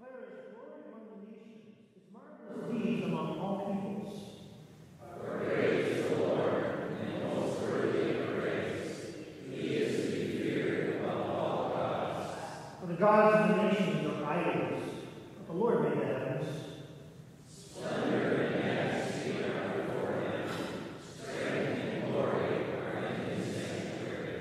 Declare his glory among the nations, his marvelous deeds among all peoples. For great is the Lord, and most worthy of praise. He is to be feared above all gods. For the gods of the nations are idols, but the Lord made the heavens. Splendor and majesty are before him. Strength and glory are in his sanctuary.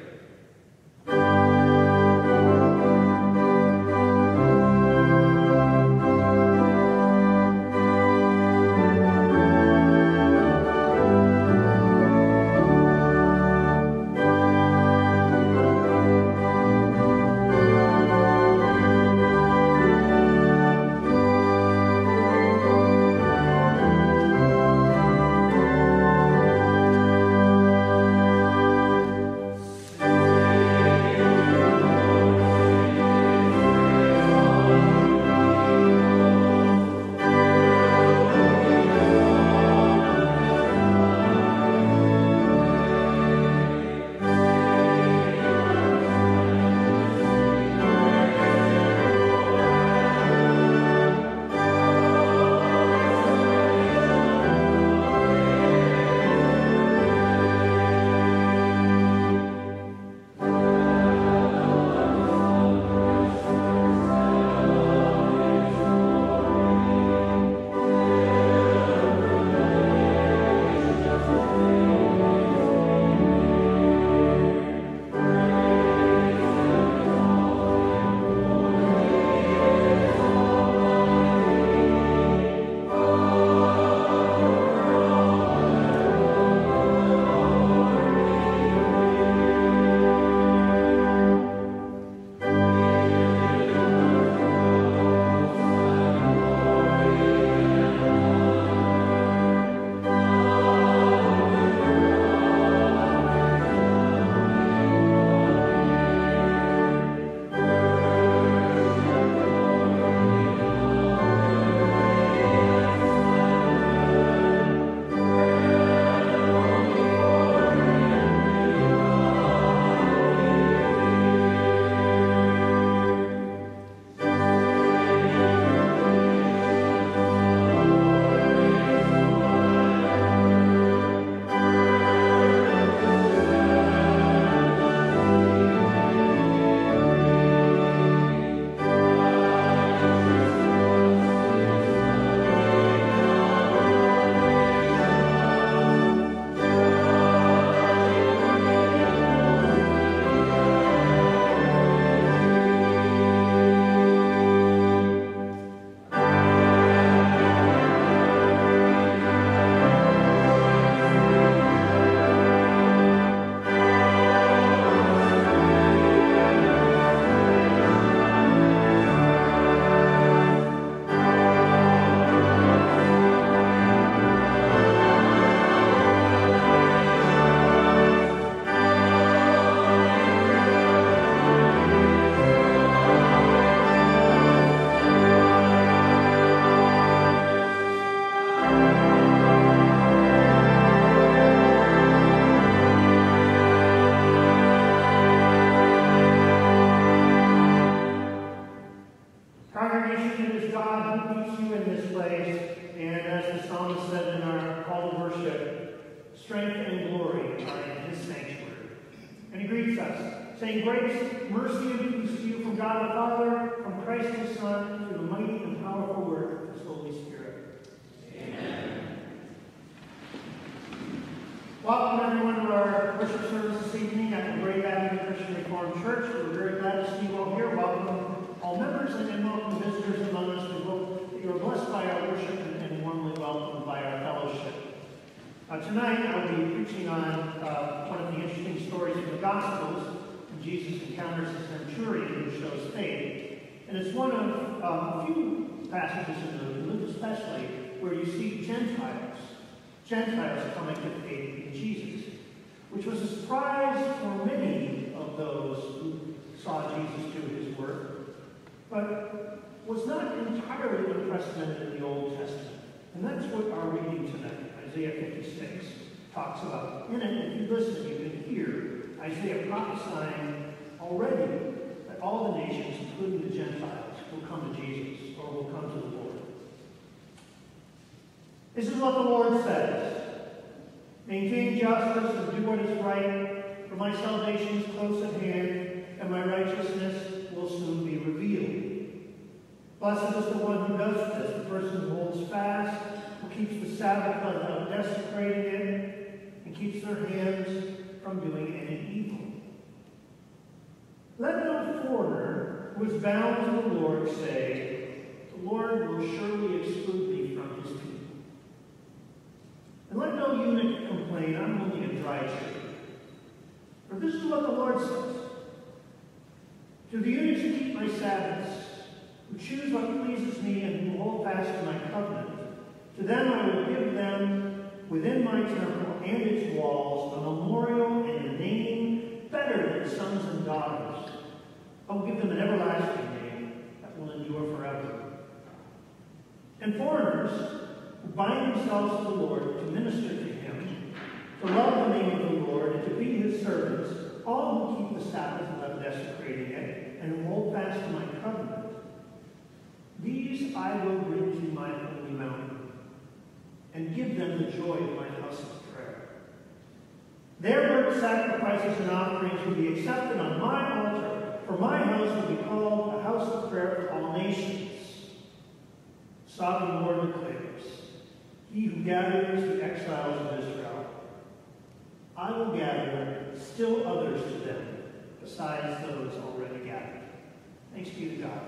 Congregation, it is God who meets you in this place, and as the psalmist said in our call to worship, strength and glory are in his sanctuary. And he greets us, saying, grace, mercy, and peace to you from God the Father, from Christ the Son, through the mighty and powerful work of his Holy Spirit. Amen. Welcome everyone to our worship service this evening at the Brave Avenue Christian Reformed Church. We're very glad to see you all here. Welcome all members and welcome visitors among us. We hope that you are blessed by our worship and warmly welcomed by our fellowship. Tonight I'll be preaching on one of the interesting stories of the Gospels when Jesus encounters a centurion who shows faith. And it's one of a few passages in Luke especially where you see Gentiles coming to faith in Jesus, which was a surprise for many of those who saw Jesus do his work, but was not entirely unprecedented in the Old Testament. And that's what our reading tonight, Isaiah 56, talks about. In it, if you listen, you can hear Isaiah prophesying already that all the nations, including the Gentiles, will come to Jesus, or This is what the Lord says. Maintain justice and do what is right, for my salvation is close at hand, and my righteousness will soon be revealed. Blessed is the one who does this, the person who holds fast, who keeps the Sabbath without desecrating it, and keeps their hands from doing any evil. Let no foreigner who is bound to the Lord say, the Lord will surely exclude me from his people. And let no eunuch complain, I'm only a dry tree. For this is what the Lord says. To the eunuchs who keep my Sabbaths, who choose what pleases me and who hold fast to my covenant, to them I will give them within my temple and its walls a memorial and a name better than sons and daughters. I will give them an everlasting name that will endure forever. And foreigners who bind themselves to the Lord to minister to him, to love the name of the Lord, and to be his servants, all who keep the Sabbath without desecrating it, and who hold fast to my covenant, these I will bring to my holy mountain, and give them the joy of my house of prayer. Their burnt sacrifices and offerings will be accepted on my altar, for my house will be called a house of prayer for all nations. Sovereign Lord declares, he who gathers the exiles of Israel, I will gather still others to them, besides those already gathered. Thanks be to God.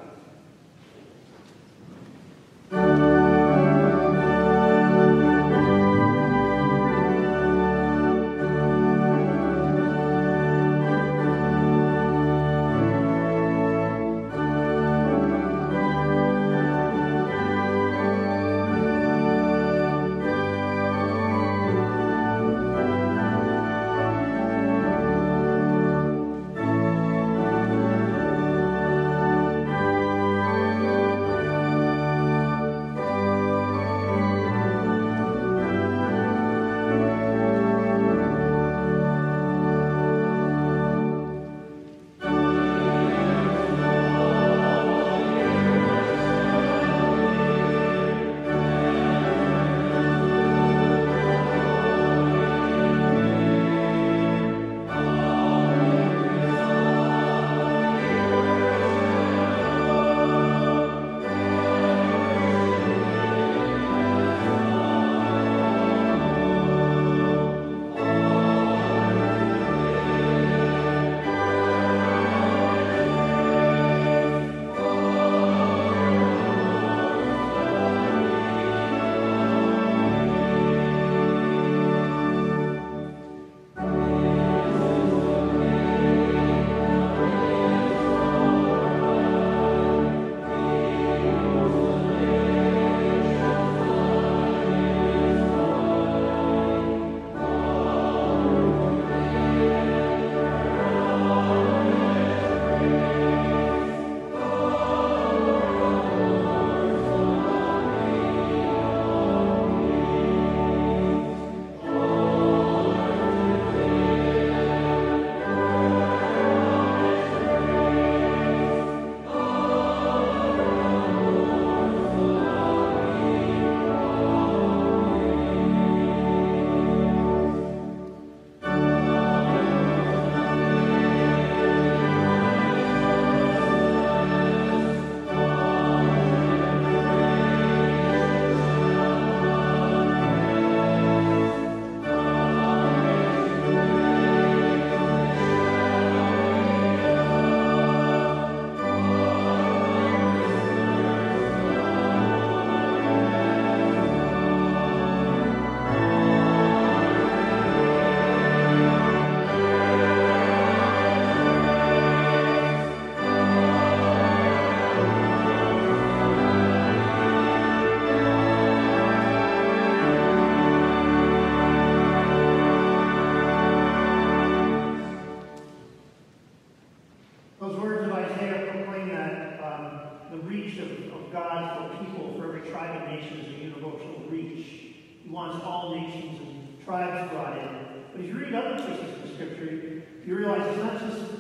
wants all nations and tribes brought in. But as you read other places in the Scripture, you realize it's not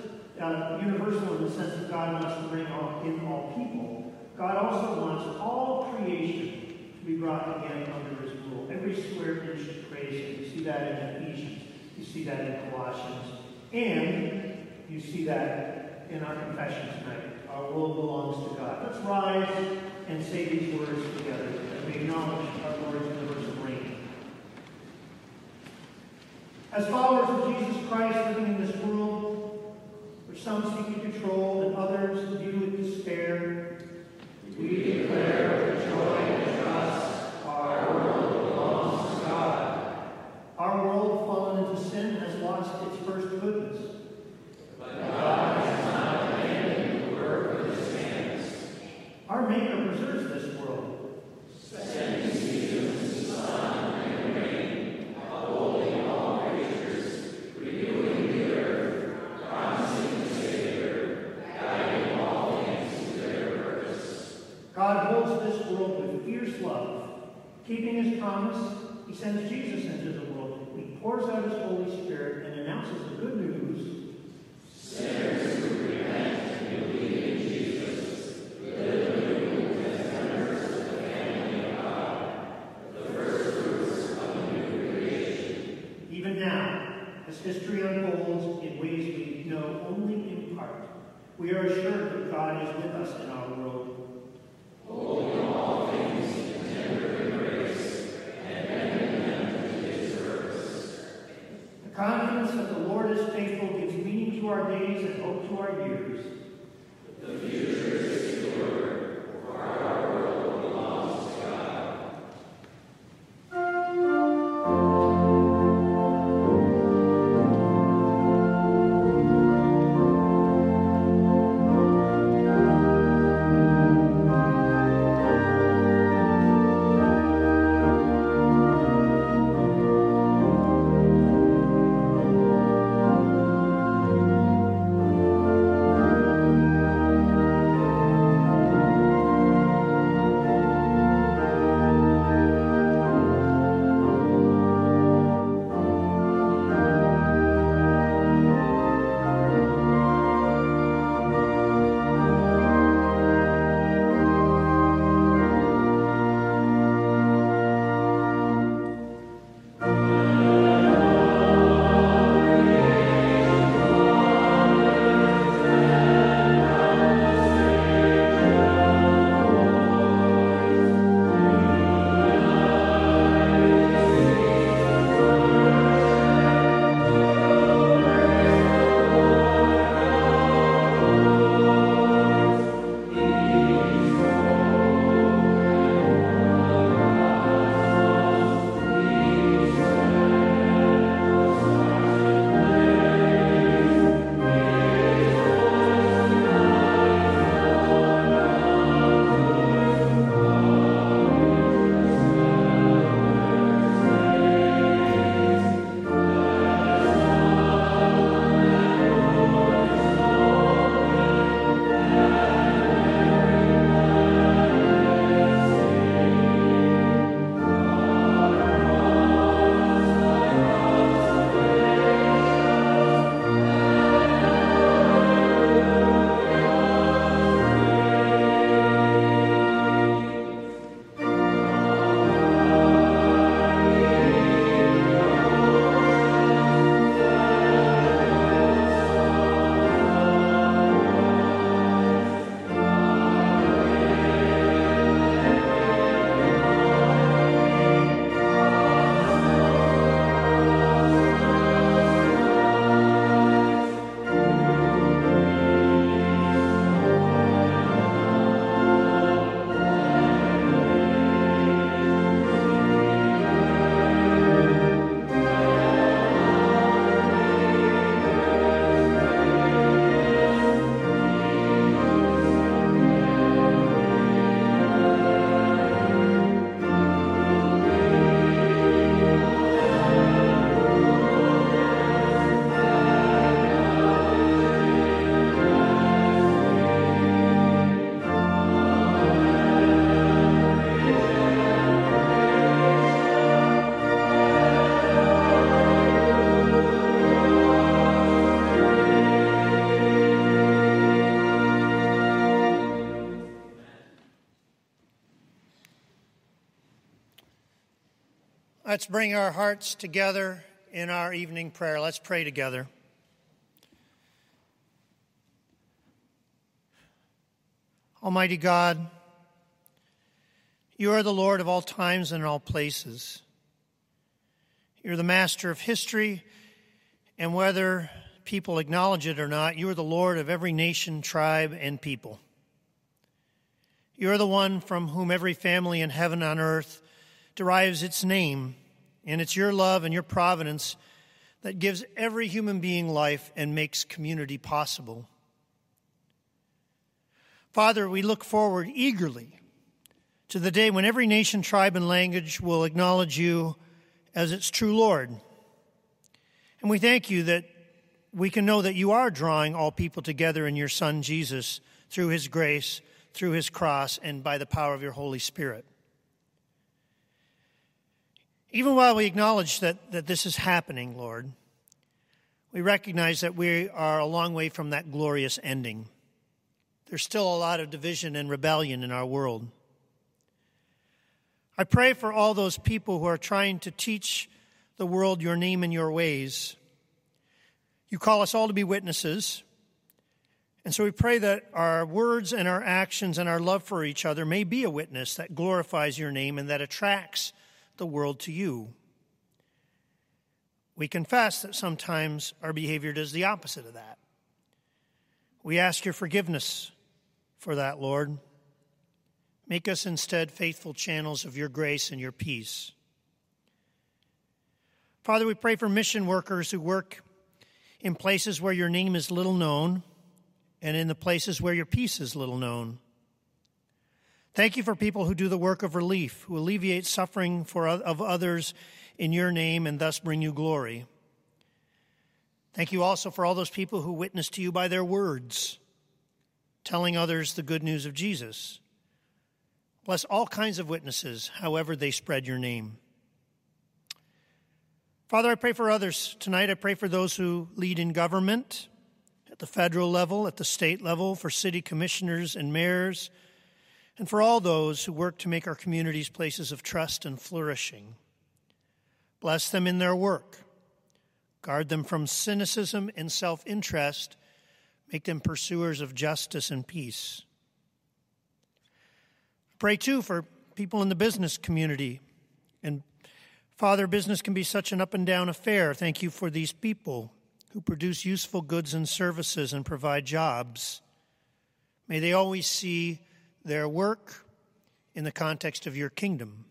just universal in the sense that God wants to bring in all people. God also wants all creation to to be brought again under his rule. Every square inch praise him. You see that in Ephesians. You see that in Colossians. And you see that in our confession tonight. Our world belongs to God. Let's rise and say these words together as we acknowledge our Lord's universal reign. As followers of Jesus Christ living in this world, which some seek to control and others view with despair, we declare with joy and trust our world belongs to God. Our world, fallen into sin, has lost its first goodness. But God has not abandoned the work of his hands. Our Maker preserves this world, sending seasons, sun, and rain, upholding all creatures, renewing the earth, promising the Savior, guiding all things to their purpose. God holds this world with fierce love. Keeping his promise, he sends Jesus into the world. He pours out his Holy Spirit and announces the good news. Sinners who repent and believe in Jesus live anew as members of the family of God, the first fruits of a new creation. Even now, as history unfolds in ways we know only in part, we are assured that God is with us in our world, holding all things in tender embrace and bending them to his purpose. The confidence that the Lord is faithful gives meaning to our days and hope to our years. The future is secure, for our world belongs to God. Let's bring our hearts together in our evening prayer. Let's pray together. Almighty God, you are the Lord of all times and all places. You're the master of history, and whether people acknowledge it or not, you are the Lord of every nation, tribe, and people. You are the one from whom every family in heaven and on earth derives its name, and it's your love and your providence that gives every human being life and makes community possible. Father, we look forward eagerly to the day when every nation, tribe, and language will acknowledge you as its true Lord. And we thank you that we can know that you are drawing all people together in your Son, Jesus, through his grace, through his cross, and by the power of your Holy Spirit. Even while we acknowledge that this is happening, Lord, we recognize that we are a long way from that glorious ending. There's still a lot of division and rebellion in our world. I pray for all those people who are trying to teach the world your name and your ways. You call us all to be witnesses, and so we pray that our words and our actions and our love for each other may be a witness that glorifies your name and that attracts the world to you. We confess that sometimes our behavior does the opposite of that. We ask your forgiveness for that, Lord. Make us instead faithful channels of your grace and your peace. Father, we pray for mission workers who work in places where your name is little known and in the places where your peace is little known. Thank you for people who do the work of relief, who alleviate suffering of others in your name and thus bring you glory. Thank you also for all those people who witness to you by their words, telling others the good news of Jesus. Bless all kinds of witnesses, however they spread your name. Father, I pray for others tonight. I pray for those who lead in government, at the federal level, at the state level, for city commissioners and mayors, and for all those who work to make our communities places of trust and flourishing. Bless them in their work. Guard them from cynicism and self-interest. Make them pursuers of justice and peace. Pray, too, for people in the business community. And, Father, business can be such an up-and-down affair. Thank you for these people who produce useful goods and services and provide jobs. May they always see their work in the context of your kingdom.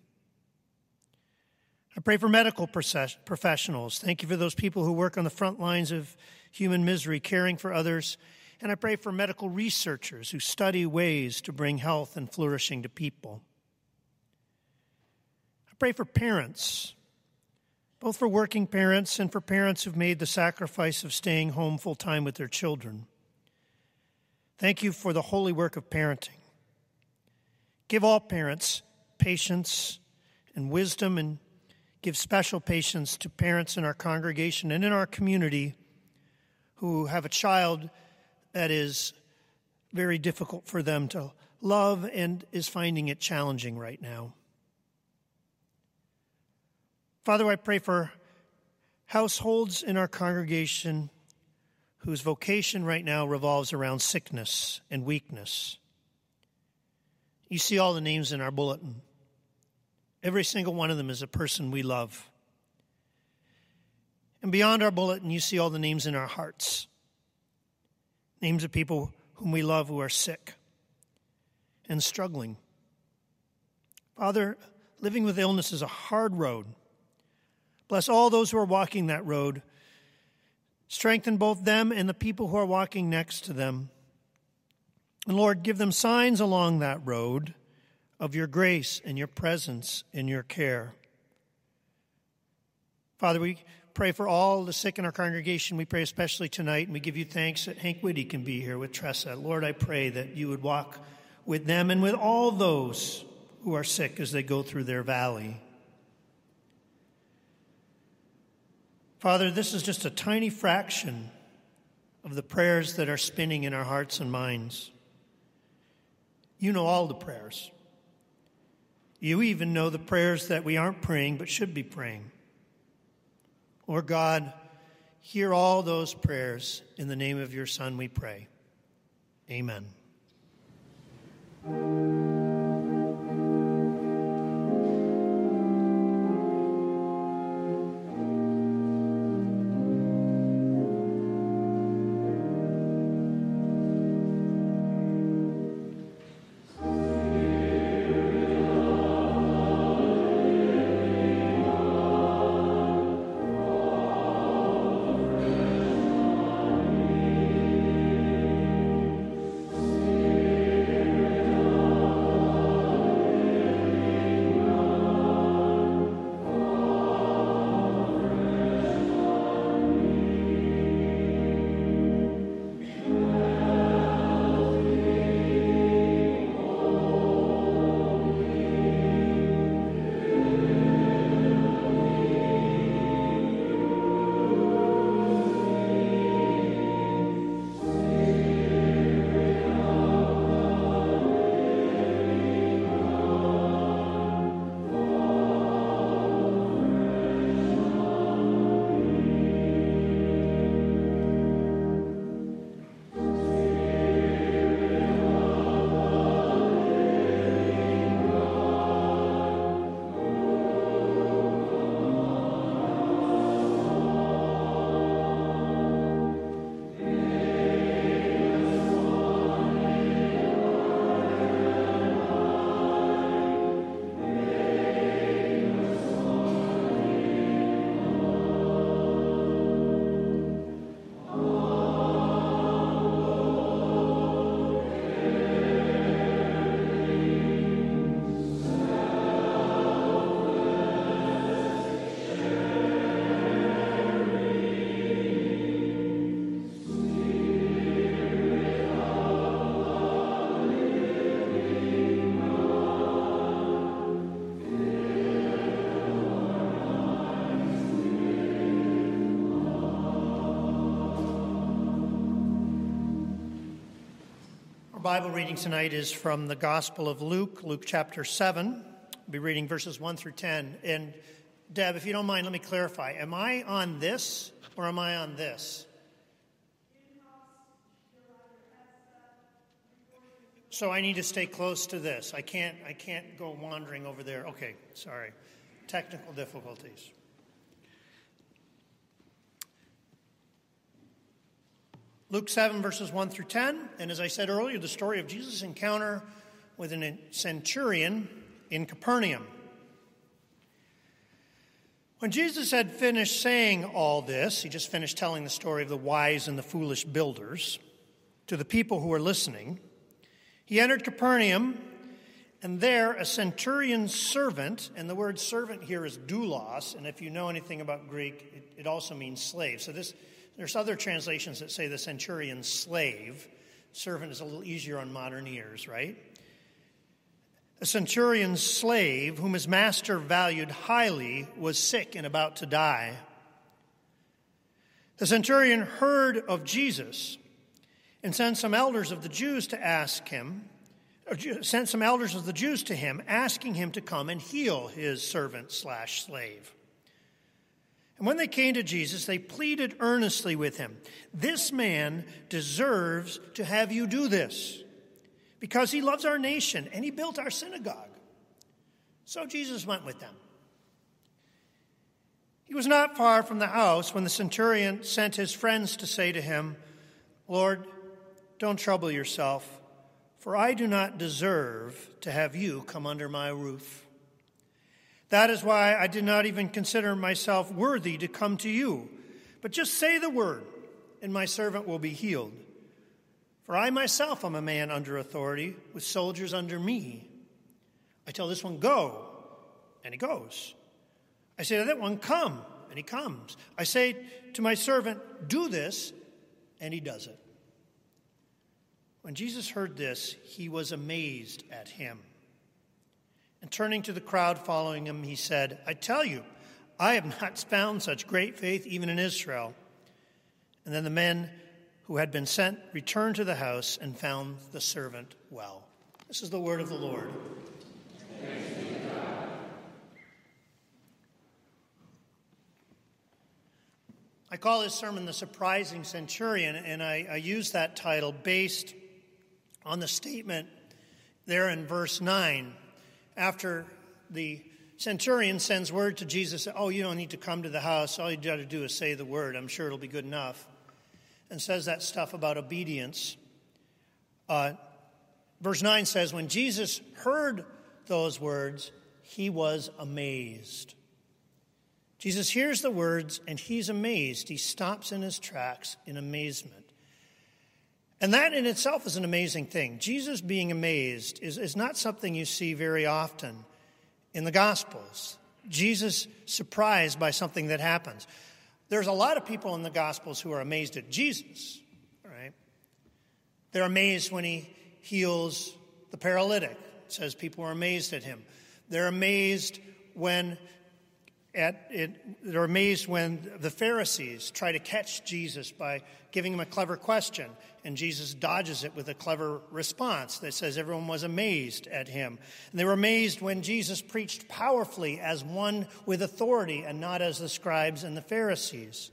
I pray for medical professionals. Thank you for those people who work on the front lines of human misery, caring for others. And I pray for medical researchers who study ways to bring health and flourishing to people. I pray for parents, both for working parents and for parents who've made the sacrifice of staying home full-time with their children. Thank you for the holy work of parenting. Give all parents patience and wisdom, and give special patience to parents in our congregation and in our community who have a child that is very difficult for them to love and is finding it challenging right now. Father, I pray for households in our congregation whose vocation right now revolves around sickness and weakness. You see all the names in our bulletin. Every single one of them is a person we love. And beyond our bulletin, you see all the names in our hearts. Names of people whom we love who are sick and struggling. Father, living with illness is a hard road. Bless all those who are walking that road. Strengthen both them and the people who are walking next to them. And Lord, give them signs along that road of your grace and your presence and your care. Father, we pray for all the sick in our congregation. We pray especially tonight, and we give you thanks that Hank Whitty can be here with Tressa. Lord, I pray that you would walk with them and with all those who are sick as they go through their valley. Father, this is just a tiny fraction of the prayers that are spinning in our hearts and minds. You know all the prayers. You even know the prayers that we aren't praying but should be praying. Lord God, hear all those prayers. In the name of your Son we pray. Amen. Bible reading tonight is from the Gospel of Luke, Luke chapter 7. I'll be reading verses 1 through 10. And Deb, if you don't mind, let me clarify. Am I on this or am I on this? So I need to stay close to this. I can't go wandering over there. Okay, sorry. Technical difficulties. Luke 7, verses 1 through 10. And as I said earlier, the story of Jesus' encounter with a centurion in Capernaum. When Jesus had finished saying all this, he just finished telling the story of the wise and the foolish builders to the people who were listening. He entered Capernaum, and there a centurion's servant, and the word servant here is doulos, and if you know anything about Greek, it also means slave. So there's other translations that say the centurion's slave. Servant is a little easier on modern ears, right? A centurion's slave, whom his master valued highly, was sick and about to die. The centurion heard of Jesus and sent some elders of the Jews to him, asking him to come and heal his servant/slave. And when they came to Jesus, they pleaded earnestly with him, "This man deserves to have you do this, because he loves our nation and he built our synagogue." So Jesus went with them. He was not far from the house when the centurion sent his friends to say to him, "Lord, don't trouble yourself, for I do not deserve to have you come under my roof. That is why I did not even consider myself worthy to come to you. But just say the word, and my servant will be healed. For I myself am a man under authority, with soldiers under me. I tell this one, 'Go,' and he goes. I say to that one, 'Come,' and he comes. I say to my servant, 'Do this,' and he does it." When Jesus heard this, he was amazed at him. And turning to the crowd following him, he said, "I tell you, I have not found such great faith even in Israel." And then the men who had been sent returned to the house and found the servant well. This is the word of the Lord. Thanks be to God. I call this sermon The Surprising Centurion, and I use that title based on the statement there in verse 9. After the centurion sends word to Jesus, oh, you don't need to come to the house. All you got to do is say the word. I'm sure it'll be good enough. And says that stuff about obedience. Verse 9 says, when Jesus heard those words, he was amazed. Jesus hears the words and he's amazed. He stops in his tracks in amazement. And that in itself is an amazing thing. Jesus being amazed is not something you see very often in the Gospels. Jesus surprised by something that happens. There's a lot of people in the Gospels who are amazed at Jesus, right? They're amazed when he heals the paralytic. It says people are amazed at him. They're amazed when the Pharisees try to catch Jesus by giving him a clever question, and Jesus dodges it with a clever response that says everyone was amazed at him. And they were amazed when Jesus preached powerfully as one with authority and not as the scribes and the Pharisees.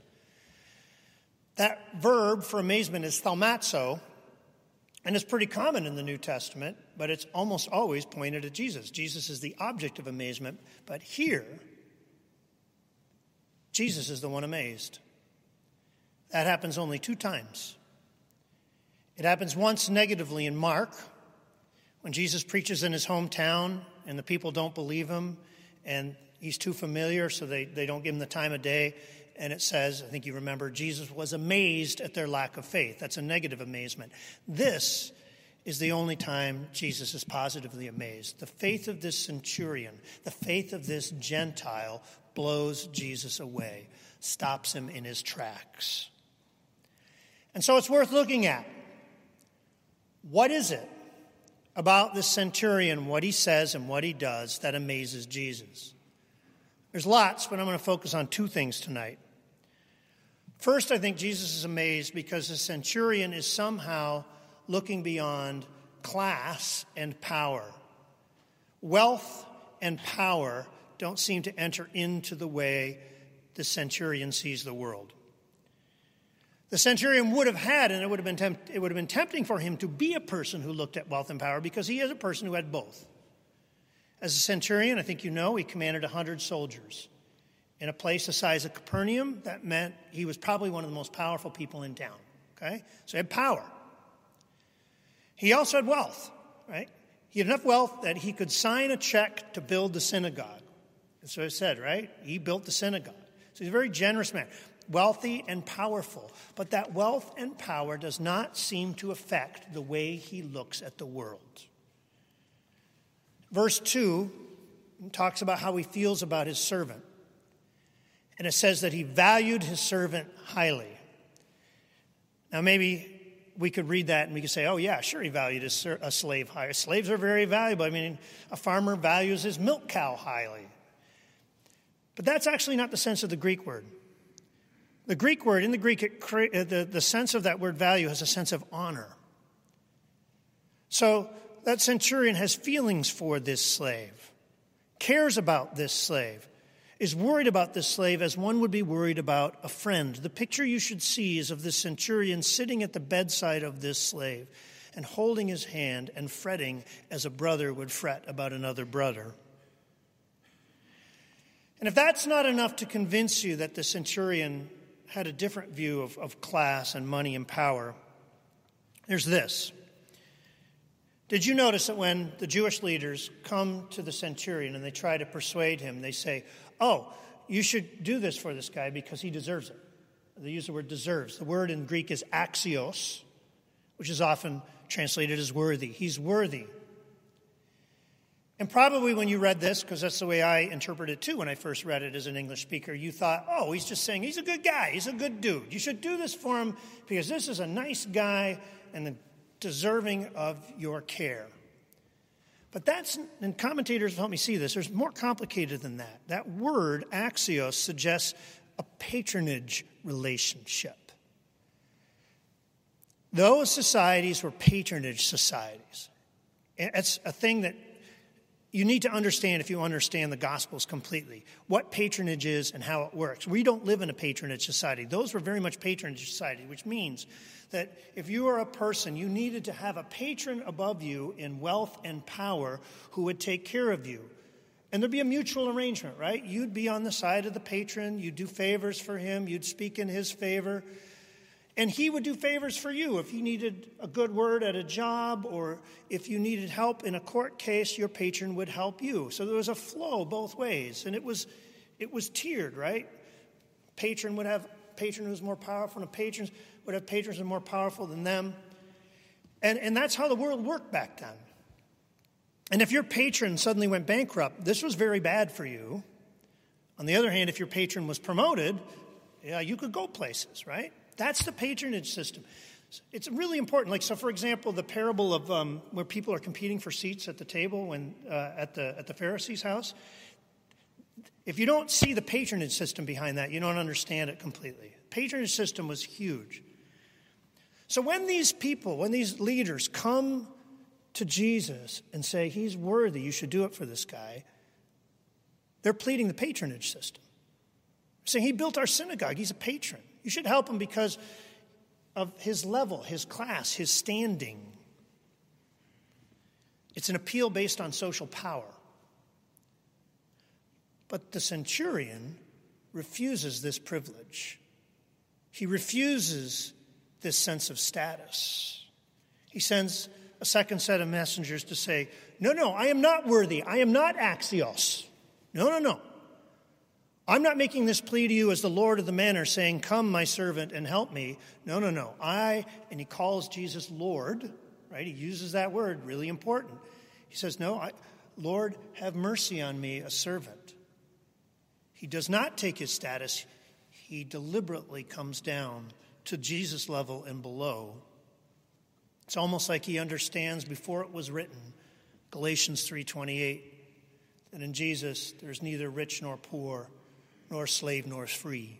That verb for amazement is thaumazo, and it's pretty common in the New Testament, but it's almost always pointed at Jesus. Jesus is the object of amazement, but here, Jesus is the one amazed. That happens only 2 times. It happens once negatively in Mark, when Jesus preaches in his hometown and the people don't believe him and he's too familiar, so they don't give him the time of day. And it says, I think you remember, Jesus was amazed at their lack of faith. That's a negative amazement. This is the only time Jesus is positively amazed. The faith of this centurion, the faith of this Gentile blows Jesus away, stops him in his tracks. And so it's worth looking at. What is it about this centurion, what he says and what he does, that amazes Jesus? There's lots, but I'm going to focus on 2 things tonight. First, I think Jesus is amazed because the centurion is somehow looking beyond class and power. Wealth and power don't seem to enter into the way the centurion sees the world. The centurion would have had, and it would have been tempting for him to be a person who looked at wealth and power because he is a person who had both. As a centurion, I think you know, he commanded 100 soldiers. In a place the size of Capernaum, that meant he was probably one of the most powerful people in town. Okay? So he had power. He also had wealth, right? He had enough wealth that he could sign a check to build the synagogue. That's what it said, right? He built the synagogue. So he's a very generous man, wealthy and powerful. But that wealth and power does not seem to affect the way he looks at the world. Verse 2 talks about how he feels about his servant. And it says that he valued his servant highly. Now maybe we could read that and we could say, oh yeah, sure he valued a slave highly. Slaves are very valuable. I mean, a farmer values his milk cow highly. But that's actually not the sense of the Greek word. The Greek word, in the Greek, the sense of that word value has a sense of honor. So that centurion has feelings for this slave, cares about this slave, is worried about this slave as one would be worried about a friend. The picture you should see is of this centurion sitting at the bedside of this slave and holding his hand and fretting as a brother would fret about another brother. And if that's not enough to convince you that the centurion had a different view of class and money and power, there's this. Did you notice that when the Jewish leaders come to the centurion and they try to persuade him, they say, oh, you should do this for this guy because he deserves it. They use the word deserves. The word in Greek is axios, which is often translated as worthy. He's worthy. And probably when you read this, because that's the way I interpreted it too when I first read it as an English speaker, you thought, oh, he's just saying he's a good guy. He's a good dude. You should do this for him because this is a nice guy and deserving of your care. But that's, and commentators help me see this, there's more complicated than that. That word, axios, suggests a patronage relationship. Those societies were patronage societies. It's a thing that you need to understand, if you understand the Gospels completely, what patronage is and how it works. We don't live in a patronage society. Those were very much patronage society, which means that if you are a person, you needed to have a patron above you in wealth and power who would take care of you. And there'd be a mutual arrangement, right? You'd be on the side of the patron. You'd do favors for him. You'd speak in his favor. And he would do favors for you. If you needed a good word at a job or if you needed help in a court case, your patron would help you. So there was a flow both ways. And it was tiered, right? Patron would have a patron who was more powerful, and patrons would have patrons who were more powerful than them. And that's how the world worked back then. And if your patron suddenly went bankrupt, this was very bad for you. On the other hand, if your patron was promoted, yeah, you could go places, right? That's the patronage system. It's really important. Like, so for example, the parable of where people are competing for seats at the table when at the Pharisee's house. If you don't see the patronage system behind that, you don't understand it completely. Patronage system was huge. So when these leaders come to Jesus and say, he's worthy, you should do it for this guy, they're pleading the patronage system. Saying, he built our synagogue, he's a patron. You should help him because of his level, his class, his standing. It's an appeal based on social power. But the centurion refuses this privilege. He refuses this sense of status. He sends a second set of messengers to say, no, I am not worthy. I am not Axios. No. I'm not making this plea to you as the Lord of the manor, saying, come, my servant, and help me. No. And he calls Jesus Lord, right? He uses that word, really important. He says, Lord, have mercy on me, a servant. He does not take his status. He deliberately comes down to Jesus' level and below. It's almost like he understands before it was written, Galatians 3:28, that in Jesus there's neither rich nor poor, nor slave nor free.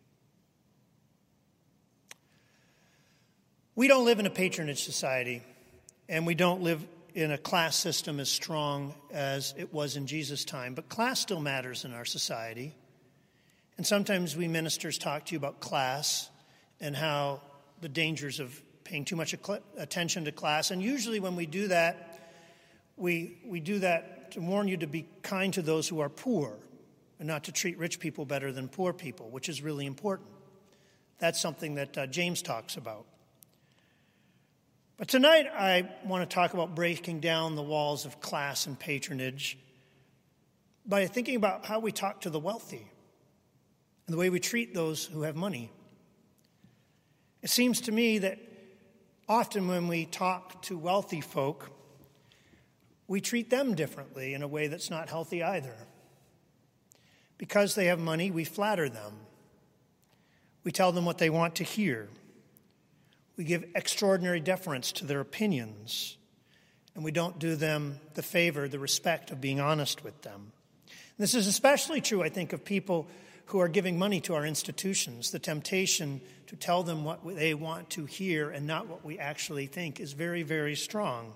We don't live in a patronage society, and we don't live in a class system as strong as it was in Jesus' time, but class still matters in our society. And sometimes we ministers talk to you about class and how the dangers of paying too much attention to class. And usually when we do that, we do that to warn you to be kind to those who are poor and not to treat rich people better than poor people, which is really important. That's something that James talks about. But tonight I want to talk about breaking down the walls of class and patronage by thinking about how we talk to the wealthy and the way we treat those who have money. It seems to me that often when we talk to wealthy folk, we treat them differently in a way that's not healthy either. Because they have money, we flatter them. We tell them what they want to hear. We give extraordinary deference to their opinions. And we don't do them the favor, the respect of being honest with them. And this is especially true, I think, of people who are giving money to our institutions. The temptation to tell them what they want to hear and not what we actually think is very, very strong.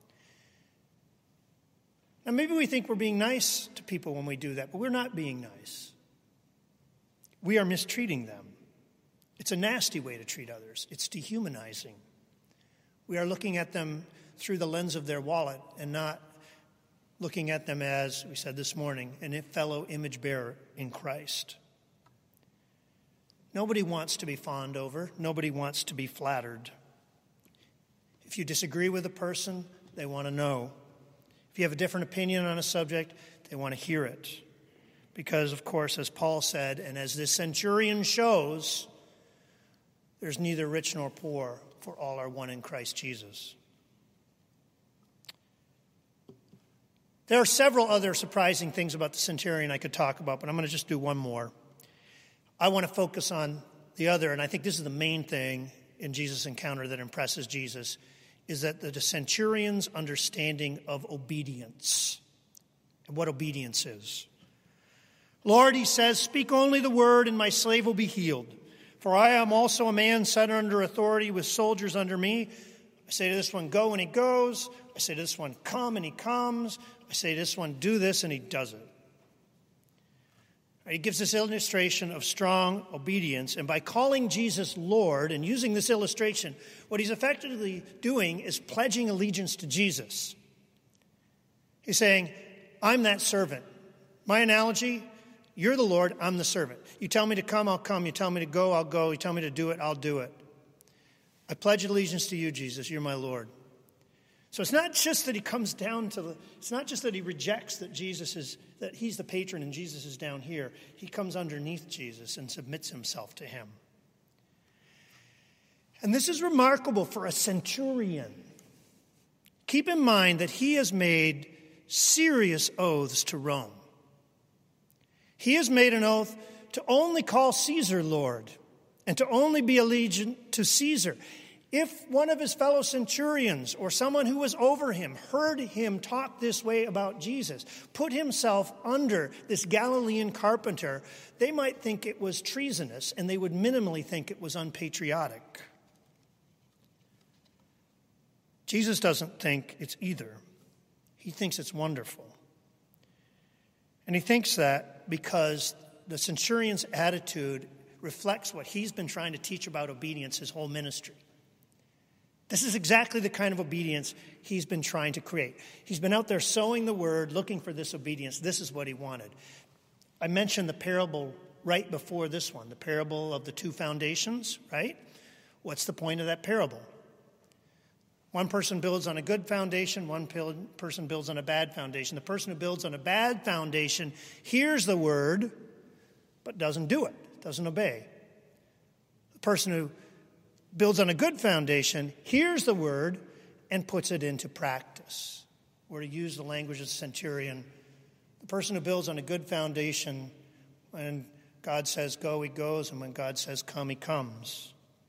Now, maybe we think we're being nice to people when we do that, but we're not being nice. We are mistreating them. It's a nasty way to treat others. It's dehumanizing. We are looking at them through the lens of their wallet and not looking at them as, we said this morning, a fellow image bearer in Christ. Nobody wants to be fawned over. Nobody wants to be flattered. If you disagree with a person, they want to know. If you have a different opinion on a subject, they want to hear it. Because, of course, as Paul said, and as this centurion shows, there's neither rich nor poor, for all are one in Christ Jesus. There are several other surprising things about the centurion I could talk about, but I'm going to just do one more. I want to focus on the other, and I think this is the main thing in Jesus' encounter that impresses Jesus, is that the centurion's understanding of obedience and what obedience is. Lord, he says, speak only the word, and my slave will be healed. For I am also a man set under authority with soldiers under me. I say to this one, go, and he goes. I say to this one, come, and he comes. I say to this one, do this, and he does it. He gives this illustration of strong obedience, and by calling Jesus Lord and using this illustration, what he's effectively doing is pledging allegiance to Jesus. He's saying, I'm that servant. My analogy, you're the Lord, I'm the servant. You tell me to come, I'll come. You tell me to go, I'll go. You tell me to do it, I'll do it. I pledge allegiance to you, Jesus. You're my Lord. So it's not just that he comes down it's not just that he rejects that that he's the patron and Jesus is down here. He comes underneath Jesus and submits himself to him. And this is remarkable for a centurion. Keep in mind that he has made serious oaths to Rome. He has made an oath to only call Caesar Lord and to only be allegiant to Caesar. If one of his fellow centurions or someone who was over him heard him talk this way about Jesus, put himself under this Galilean carpenter, they might think it was treasonous and they would minimally think it was unpatriotic. Jesus doesn't think it's either. He thinks it's wonderful. And he thinks that because the centurion's attitude reflects what he's been trying to teach about obedience his whole ministry. This is exactly the kind of obedience he's been trying to create. He's been out there sowing the word, looking for this obedience. This is what he wanted. I mentioned the parable right before this one, the parable of the two foundations, right? What's the point of that parable? One person builds on a good foundation, one person builds on a bad foundation. The person who builds on a bad foundation hears the word, but doesn't do it, doesn't obey. The person who builds on a good foundation, hears the word, and puts it into practice. Or to use the language of the centurion, the person who builds on a good foundation, when God says go, he goes, and when God says come, he comes.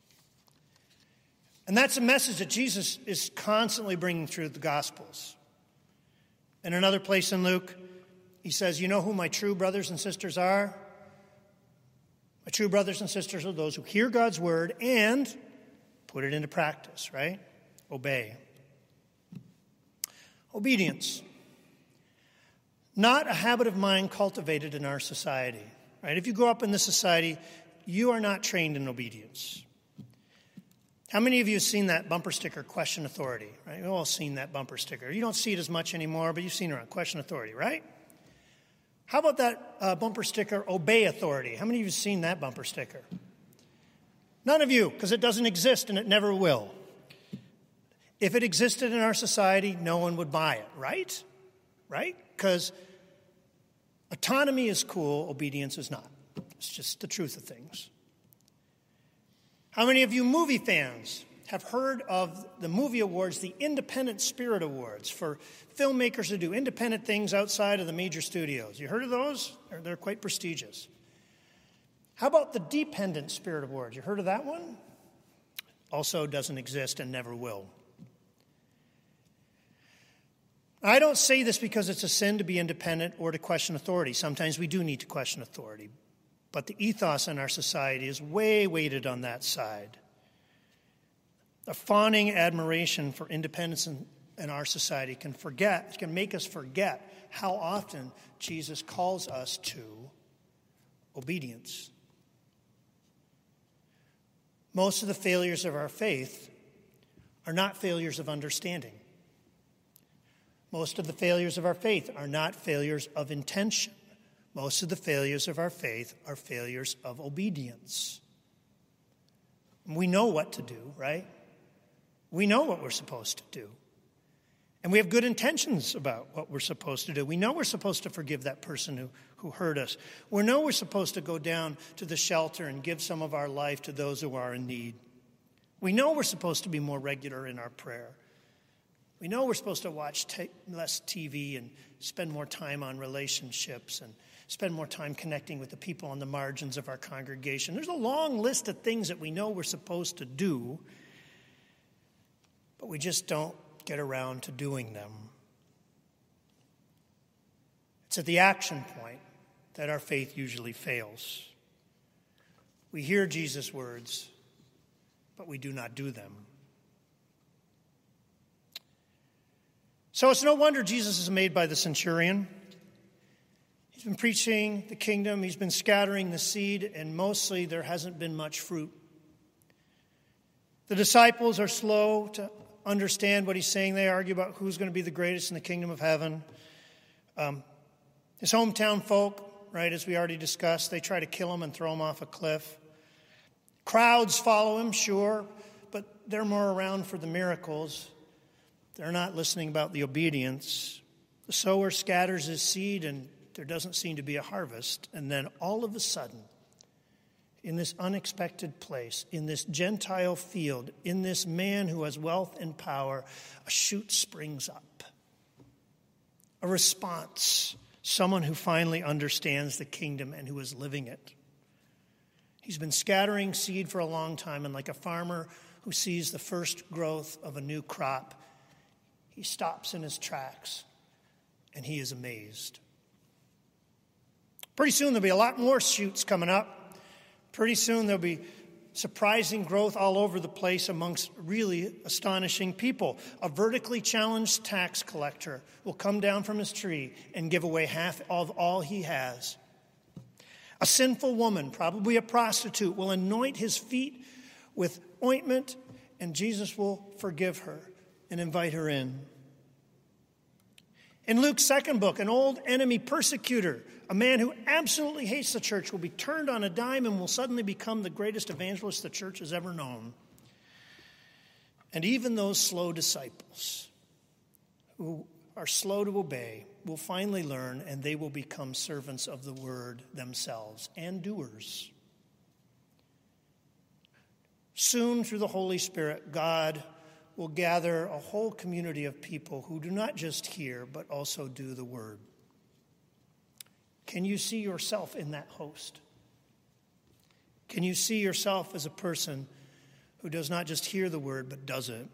And that's a message that Jesus is constantly bringing through the Gospels. In another place in Luke, he says, you know who my true brothers and sisters are? My true brothers and sisters are those who hear God's word and put it into practice, right? Obey. Obedience. Not a habit of mind cultivated in our society, right? If you grow up in this society, you are not trained in obedience. How many of you have seen that bumper sticker, question authority, right? We've all seen that bumper sticker. You don't see it as much anymore, but you've seen it around, question authority, right? How about that bumper sticker, obey authority? How many of you have seen that bumper sticker? None of you, because it doesn't exist and it never will. If it existed in our society, no one would buy it, right? Right? Because autonomy is cool, obedience is not. It's just the truth of things. How many of you movie fans have heard of the movie awards, the Independent Spirit Awards, for filmmakers who do independent things outside of the major studios? You heard of those? They're quite prestigious. How about the Dependent Spirit Award? You heard of that one? Also doesn't exist and never will. I don't say this because it's a sin to be independent or to question authority. Sometimes we do need to question authority. But the ethos in our society is way weighted on that side. A fawning admiration for independence in our society can make us forget how often Jesus calls us to obedience. Most of the failures of our faith are not failures of understanding. Most of the failures of our faith are not failures of intention. Most of the failures of our faith are failures of obedience. We know what to do, right? We know what we're supposed to do. And we have good intentions about what we're supposed to do. We know we're supposed to forgive that person who hurt us. We know we're supposed to go down to the shelter and give some of our life to those who are in need. We know we're supposed to be more regular in our prayer. We know we're supposed to watch less TV and spend more time on relationships and spend more time connecting with the people on the margins of our congregation. There's a long list of things that we know we're supposed to do, but we just don't get around to doing them. It's at the action point that our faith usually fails. We hear Jesus' words, but we do not do them. So it's no wonder Jesus is made by the centurion. He's been preaching the kingdom, he's been scattering the seed, and mostly there hasn't been much fruit. The disciples are slow to understand what he's saying. They argue about who's going to be the greatest in the kingdom of heaven. His hometown folk, right, as we already discussed, they try to kill him and throw him off a cliff. Crowds follow him, sure, but they're more around for the miracles. They're not listening about the obedience. The sower scatters his seed, and there doesn't seem to be a harvest. And then all of a sudden, in this unexpected place, in this Gentile field, in this man who has wealth and power, a shoot springs up. A response. Someone who finally understands the kingdom and who is living it. He's been scattering seed for a long time, and like a farmer who sees the first growth of a new crop, he stops in his tracks, and he is amazed. Pretty soon there'll be a lot more shoots coming up. Pretty soon there'll be surprising growth all over the place amongst really astonishing people. A vertically challenged tax collector will come down from his tree and give away half of all he has. A sinful woman, probably a prostitute, will anoint his feet with ointment, and Jesus will forgive her and invite her in. In Luke's second book, an old enemy persecutor, a man who absolutely hates the church, will be turned on a dime and will suddenly become the greatest evangelist the church has ever known. And even those slow disciples who are slow to obey will finally learn, and they will become servants of the word themselves and doers. Soon, through the Holy Spirit, God will gather a whole community of people who do not just hear, but also do the word. Can you see yourself in that host? Can you see yourself as a person who does not just hear the word, but does it?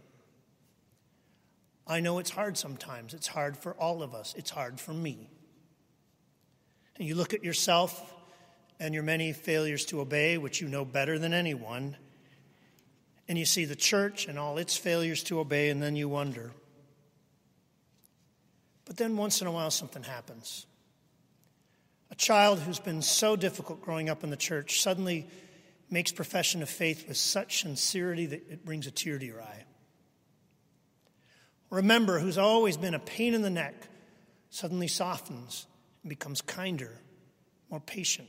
I know it's hard sometimes. It's hard for all of us. It's hard for me. And you look at yourself and your many failures to obey, which you know better than anyone, and you see the church and all its failures to obey, and then you wonder. But then once in a while something happens. A child who's been so difficult growing up in the church suddenly makes profession of faith with such sincerity that it brings a tear to your eye. Or a member who's always been a pain in the neck suddenly softens and becomes kinder, more patient.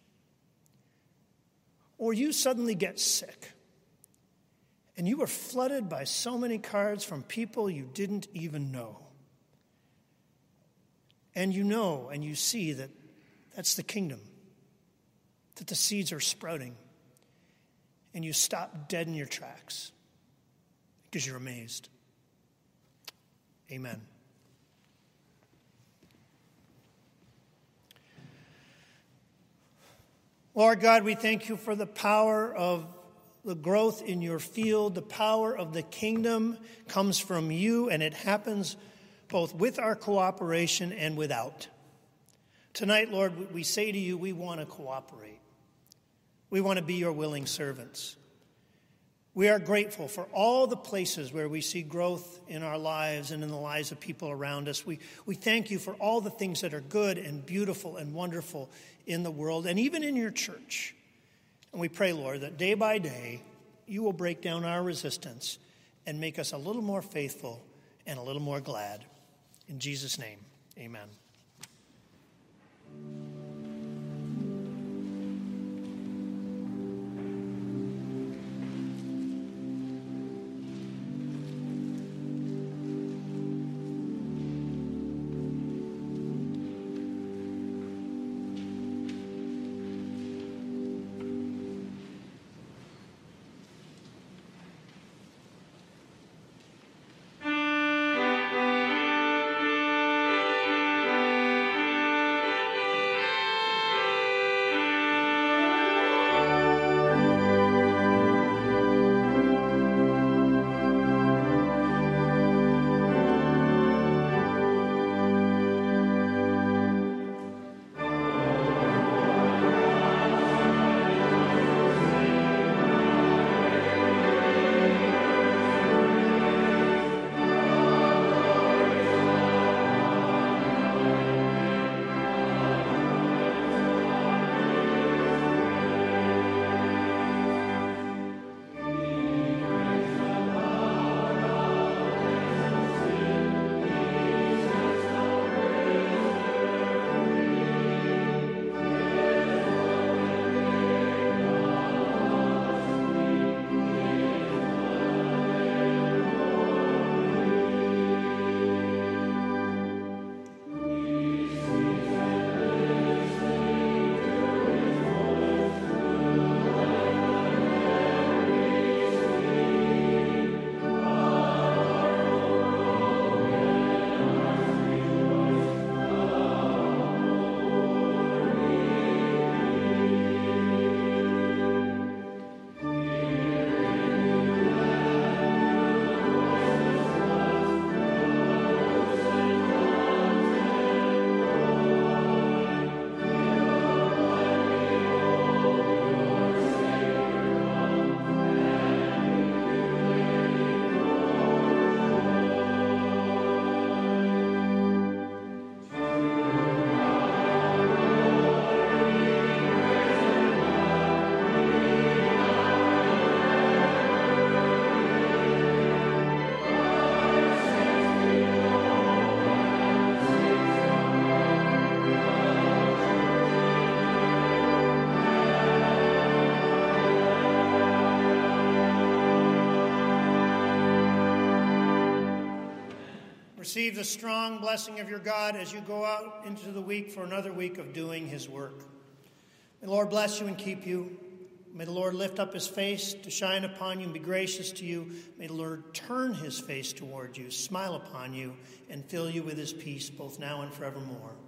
Or you suddenly get sick. And you were flooded by so many cards from people you didn't even know. And you know and you see that that's the kingdom, that the seeds are sprouting. And you stop dead in your tracks because you're amazed. Amen. Lord God, we thank you for the power of the growth in your field. The power of the kingdom comes from you, and it happens both with our cooperation and without. Tonight, Lord, we say to you, we want to cooperate. We want to be your willing servants. We are grateful for all the places where we see growth in our lives and in the lives of people around us. We thank you for all the things that are good and beautiful and wonderful in the world and even in your church. And we pray, Lord, that day by day you will break down our resistance and make us a little more faithful and a little more glad. In Jesus' name, amen. Receive the strong blessing of your God as you go out into the week for another week of doing his work. May the Lord bless you and keep you. May the Lord lift up his face to shine upon you and be gracious to you. May the Lord turn his face toward you, smile upon you, and fill you with his peace both now and forevermore.